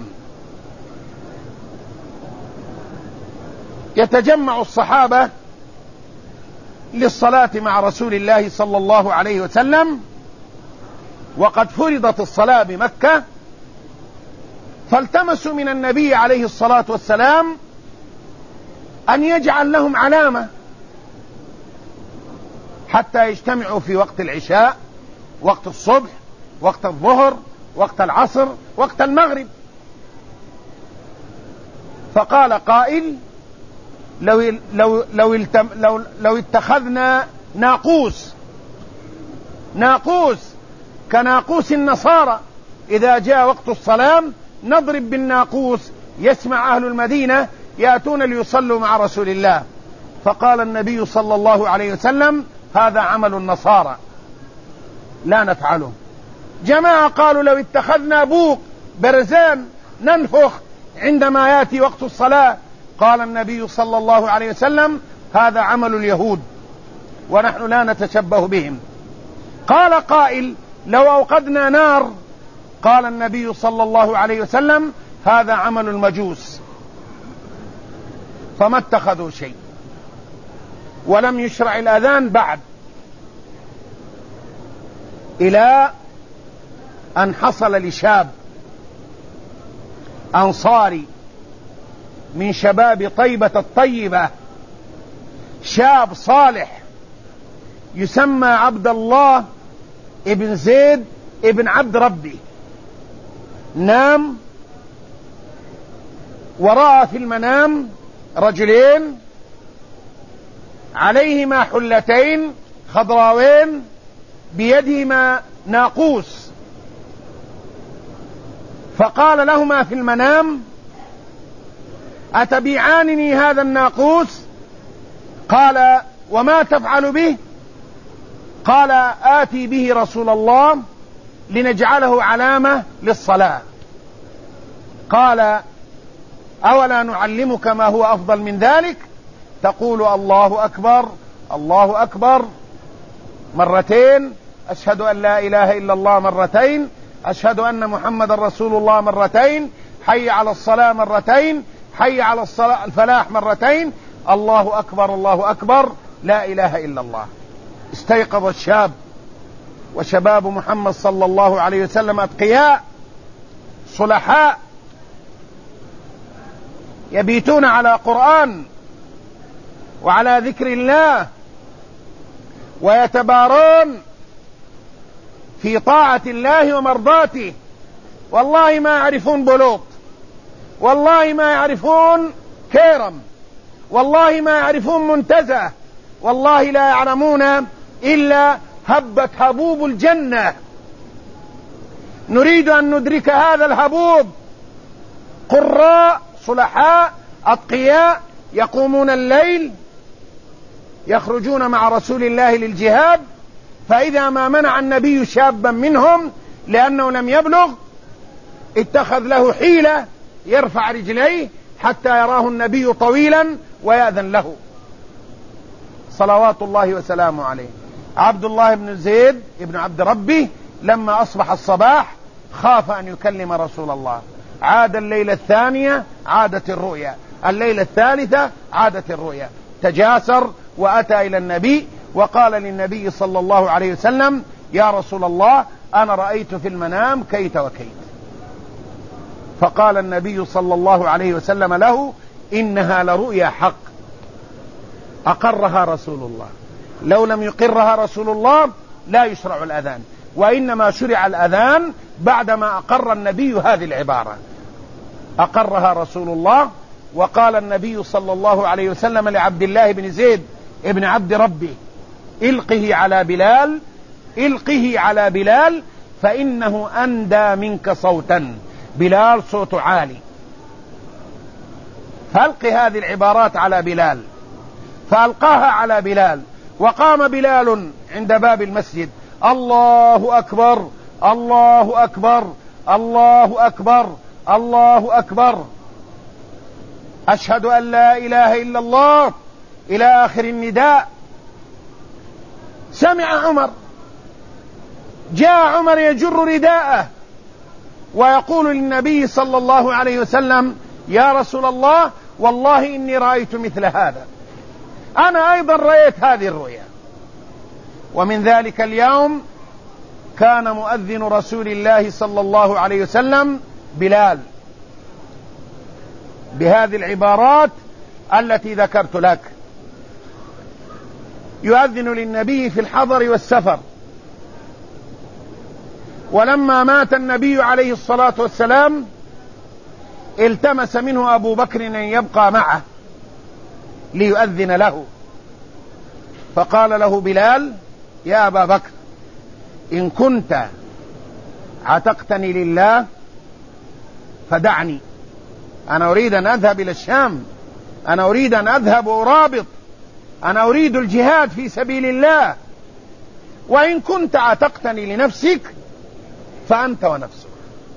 يتجمع الصحابة للصلاة مع رسول الله صلى الله عليه وسلم، وقد فرضت الصلاة بمكة، فالتمسوا من النبي عليه الصلاة والسلام أن يجعل لهم علامة حتى يجتمعوا في وقت العشاء، وقت الصبح، وقت الظهر، وقت العصر، وقت المغرب. فقال قائل: لو, لو, لو, لو, لو اتخذنا ناقوس ناقوس كناقوس النصارى، إذا جاء وقت الصلاة نضرب بالناقوس، يسمع أهل المدينة يأتون ليصلوا مع رسول الله. فقال النبي صلى الله عليه وسلم: هذا عمل النصارى لا نفعله. جماعة قالوا: لو اتخذنا بوق برزان ننفخ عندما يأتي وقت الصلاة. قال النبي صلى الله عليه وسلم: هذا عمل اليهود ونحن لا نتشبه بهم. قال قائل: لو أوقدنا نار. قال النبي صلى الله عليه وسلم: هذا عمل المجوس. فما اتخذوا شيء، ولم يشرع الأذان بعد، إلى أن حصل لشاب أنصاري من شباب طيبة الطيبة، شاب صالح يسمى عبد الله ابن زيد ابن عبد ربي، نام ورأى في المنام رجلين عليهما حلتين خضراوين بيدهما ناقوس، فقال لهما في المنام: أتبيعانني هذا الناقوس؟ قال: وما تفعل به؟ قال: آتي به رسول الله لنجعله علامة للصلاة. قال: أولا نعلمك ما هو أفضل من ذلك؟ تقول الله أكبر الله أكبر مرتين، أشهد أن لا إله إلا الله مرتين، أشهد أن محمد رسول الله مرتين، حي على الصلاة مرتين، حي على الصلاة الفلاح مرتين، الله أكبر الله أكبر، لا إله إلا الله. استيقظ الشاب، وشباب محمد صلى الله عليه وسلم أتقياء صلحاء يبيتون على قرآن وعلى ذكر الله، ويتبارون في طاعة الله ومرضاته. والله ما يعرفون بلوط، والله ما يعرفون كيرم، والله ما يعرفون منتزه، والله لا يعلمون إلا هبت هبوب الجنة. نريد أن ندرك هذا الهبوب، قراء صلحاء أتقياء يقومون الليل، يخرجون مع رسول الله للجهاد، فإذا ما منع النبي شابا منهم لأنه لم يبلغ اتخذ له حيلة يرفع رجليه حتى يراه النبي طويلا ويأذن له صلوات الله وسلامه عليه. عبد الله بن زيد بن عبد ربه لما أصبح الصباح خاف أن يكلم رسول الله، عاد الليلة الثانية عادت الرؤيا، الليلة الثالثة عادت الرؤيا، تجاسر وأتى إلى النبي وقال للنبي صلى الله عليه وسلم: يا رسول الله، أنا رأيت في المنام كيت وكيت. فقال النبي صلى الله عليه وسلم له: إنها لرؤيا حق. أقرها رسول الله، لو لم يقرها رسول الله لا يشرع الأذان، وإنما شرع الأذان بعدما أقر النبي هذه العبارة. أقرها رسول الله، وقال النبي صلى الله عليه وسلم لعبد الله بن زيد ابن عبد ربه: إلقه على بلال، إلقه على بلال فإنه أندى منك صوتا. بلال صوت عالي، فألق هذه العبارات على بلال. فألقاها على بلال، وقام بلال عند باب المسجد: الله أكبر الله أكبر الله أكبر الله أكبر، أشهد أن لا إله إلا الله، إلى آخر النداء. سمع عمر، جاء عمر يجر رداءه ويقول للنبي صلى الله عليه وسلم: يا رسول الله، والله إني رأيت مثل هذا، أنا أيضا رأيت هذه الرؤيا. ومن ذلك اليوم كان مؤذن رسول الله صلى الله عليه وسلم بلال بهذه العبارات التي ذكرت لك، يؤذن للنبي في الحضر والسفر. ولما مات النبي عليه الصلاة والسلام التمس منه أبو بكر أن يبقى معه ليؤذن له، فقال له بلال: يا أبا بكر، إن كنت عتقتني لله فدعني، أنا أريد أن أذهب إلى الشام، أنا أريد أن أذهب أرابط، أنا أريد الجهاد في سبيل الله، وإن كنت عتقتني لنفسك فأنت ونفسك.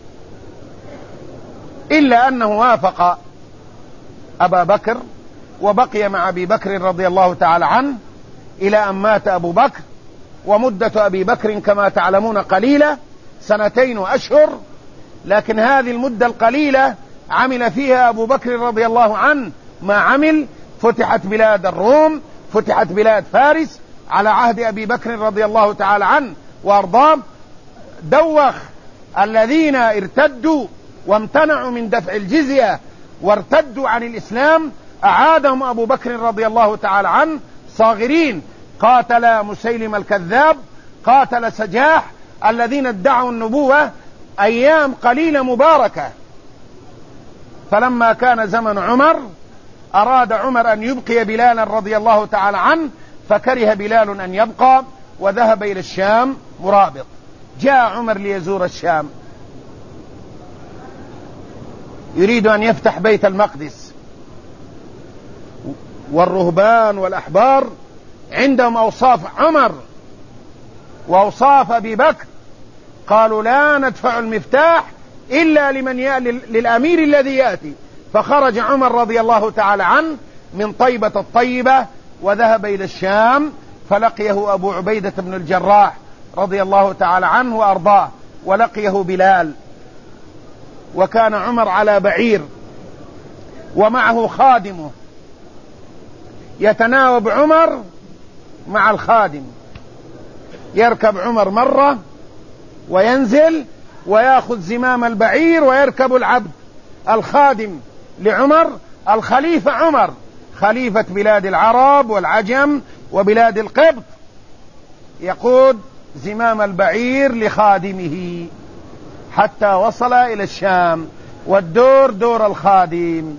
إلا أنه وافق أبا بكر وبقي مع أبي بكر رضي الله تعالى عنه إلى أن مات أبو بكر. ومدة أبي بكر كما تعلمون قليلة، سنتين وأشهر، لكن هذه المدة القليلة عمل فيها أبو بكر رضي الله عنه ما عمل. فتحت بلاد الروم، فتحت بلاد فارس على عهد أبي بكر رضي الله تعالى عنه وأرضاه. دوخ الذين ارتدوا وامتنعوا من دفع الجزية وارتدوا عن الإسلام، أعادهم أبو بكر رضي الله تعالى عنه صاغرين. قاتل مسيلم الكذاب، قاتل سجاح الذين ادعوا النبوة أيام قليلة مباركة. فلما كان زمن عمر أراد عمر أن يبقي بلالا رضي الله تعالى عنه، فكره بلال أن يبقى وذهب إلى الشام مرابط. جاء عمر ليزور الشام، يريد أن يفتح بيت المقدس، والرهبان والأحبار عندهم أوصاف عمر وأوصاف أبي بكر، قالوا: لا ندفع المفتاح إلا لمن يأتي للأمير الذي يأتي. فخرج عمر رضي الله تعالى عنه من طيبة الطيبة وذهب إلى الشام، فلقيه أبو عبيدة بن الجراح رضي الله تعالى عنه وأرضاه، ولقيه بلال، وكان عمر على بعير ومعه خادمه، يتناوب عمر مع الخادم، يركب عمر مرة وينزل ويأخذ زمام البعير، ويركب العبد الخادم لعمر، الخليفة عمر خليفة بلاد العرب والعجم وبلاد القبط، يقود زمام البعير لخادمه حتى وصل إلى الشام، والدور دور الخادم.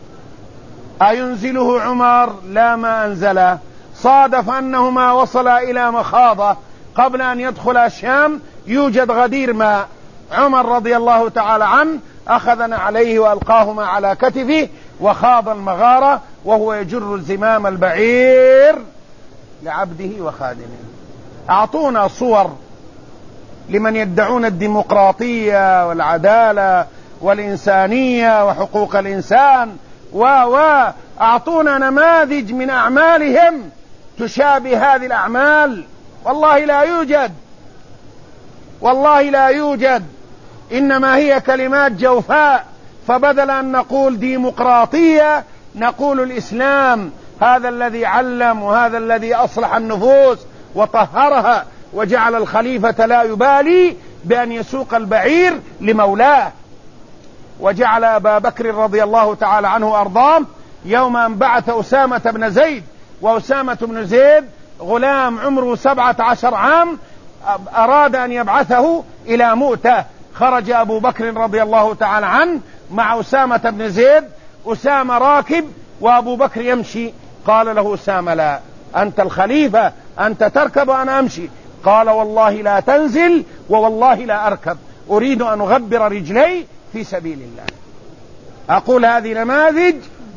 أينزله عمر؟ لا، ما أنزله. صادف أنه ما وصل إلى مخاضة قبل أن يدخل الشام يوجد غدير ماء. عمر رضي الله تعالى عنه أخذنا عليه وألقاهما على كتفه وخاض المغارة وهو يجر زمام البعير لعبده وخادمه. أعطونا صور لمن يدعون الديمقراطية والعدالة والإنسانية وحقوق الإنسان و و أعطونا نماذج من أعمالهم تشابه هذه الأعمال. والله لا يوجد، والله لا يوجد، إنما هي كلمات جوفاء. فبدل أن نقول ديمقراطية نقول الإسلام، هذا الذي علم وهذا الذي أصلح النفوس وطهرها وجعل الخليفة لا يبالي بأن يسوق البعير لمولاه. وجعل أبا بكر رضي الله تعالى عنه وأرضاه يوم أن بعث أسامة بن زيد، وأسامة بن زيد غلام عمره سبعة عشر عام، أراد أن يبعثه إلى مؤتة. خرج أبو بكر رضي الله تعالى عنه مع أسامة بن زيد، أسامة راكب وأبو بكر يمشي. قال له أسامة: لا، أنت الخليفة، أنت تركب وأنا أمشي. قال: والله لا تنزل ووالله لا أركب، أريد أن أغبر رجلي في سبيل الله. أقول هذه نماذج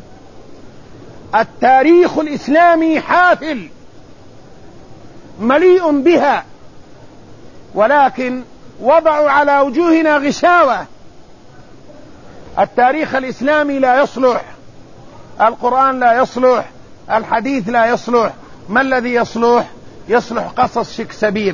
التاريخ الإسلامي حافل مليء بها، ولكن وضعوا على وجوهنا غشاوة. التاريخ الإسلامي لا يصلح، القرآن لا يصلح، الحديث لا يصلح. ما الذي يصلح؟ يصلح قصص شكسبير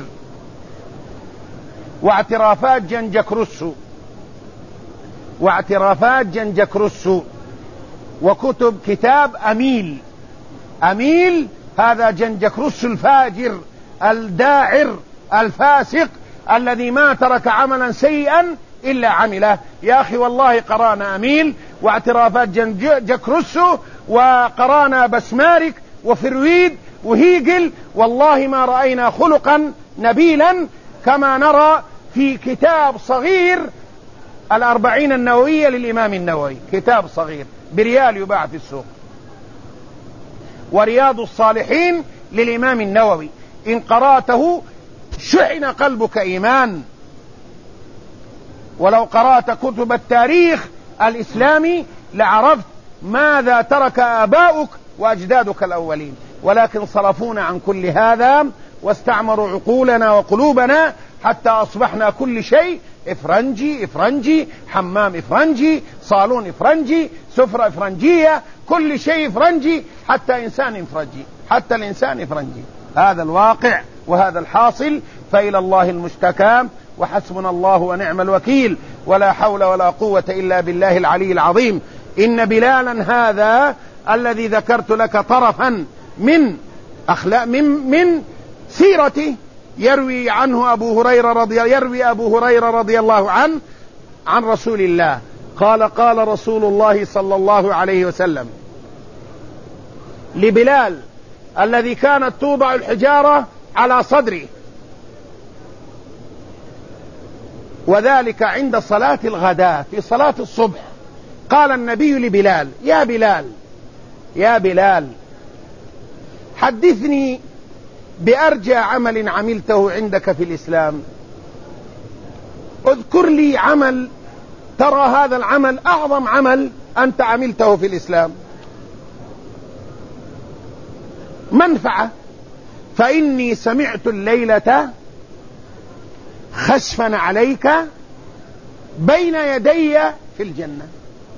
واعترافات جنجك روسو واعترافات جنجك روسو وكتب كتاب أميل. أميل هذا جنجك روسو الفاجر الداعر الفاسق الذي ما ترك عملا سيئا إلا عمله. يا أخي والله قرانا أميل واعترافات جنجك روسو، وقرانا بسمارك وفرويد وهيجل، والله ما رأينا خلقا نبيلا كما نرى في كتاب صغير الأربعين النووية للإمام النووي، كتاب صغير بريال يباع في السوق، ورياض الصالحين للإمام النووي، إن قرأته شحن قلبك إيمان. ولو قرأت كتب التاريخ الإسلامي لعرفت ماذا ترك آباؤك وأجدادك الأولين، ولكن صرفونا عن كل هذا واستعمروا عقولنا وقلوبنا حتى أصبحنا كل شيء إفرنجي إفرنجي، حمام إفرنجي، صالون إفرنجي، سفرة إفرنجية، كل شيء إفرنجي، حتى إنسان إفرنجي، حتى الإنسان إفرنجي. هذا الواقع وهذا الحاصل، فإلى الله المشتكى، وحسبنا الله ونعم الوكيل، ولا حول ولا قوة إلا بالله العلي العظيم. إن بلالا هذا الذي ذكرت لك طرفا من أخلاق من من سيرته يروي عنه أبو هريرة رضي يروي أبو هريرة رضي الله عنه عن رسول الله قال: قال رسول الله صلى الله عليه وسلم لبلال الذي كانت توضع الحجارة على صدره، وذلك عند صلاة الغداء في صلاة الصبح، قال النبي لبلال: يا بلال يا بلال حدثني بأرجى عمل عملته عندك في الإسلام، اذكر لي عمل ترى هذا العمل أعظم عمل أنت عملته في الإسلام، منفعة، فإني سمعت الليلة خسفا عليك بين يدي في الجنة.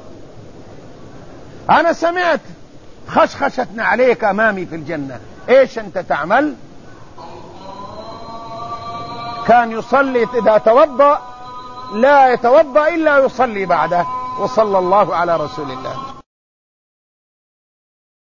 أنا سمعت خشخشتنا عليك أمامي في الجنة، إيش أنت تعمل؟ كان يصلي إذا توضأ لا يتوضأ إلا يصلي بعده. وصلى الله على رسول الله.